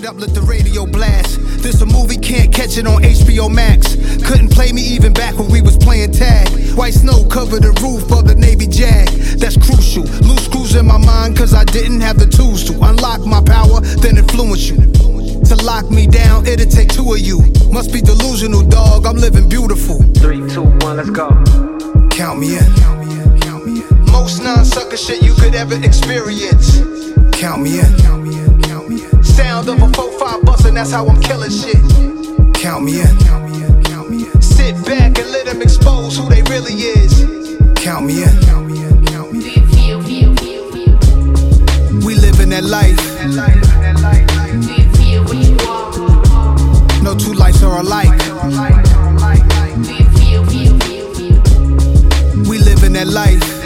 it up, let the radio blast. This a movie, can't catch it on HBO Max. Couldn't play me even back when we was playing tag. White snow covered the roof of the Navy Jag. That's crucial. Loose screws in my mind cause I didn't have the tools to unlock my power, then influence you. To lock me down, it'll take two of you. Must be delusional, dog, I'm living beautiful. 3, 2, 1, let's go. Count me in. Most non-sucker shit you could ever experience. Count me in. Sound of a 4-5 bustin', that's how I'm killing shit. Count me in. Sit back and let them expose who they really is. Count me in. We living that life. No two lives are alike. We living that life.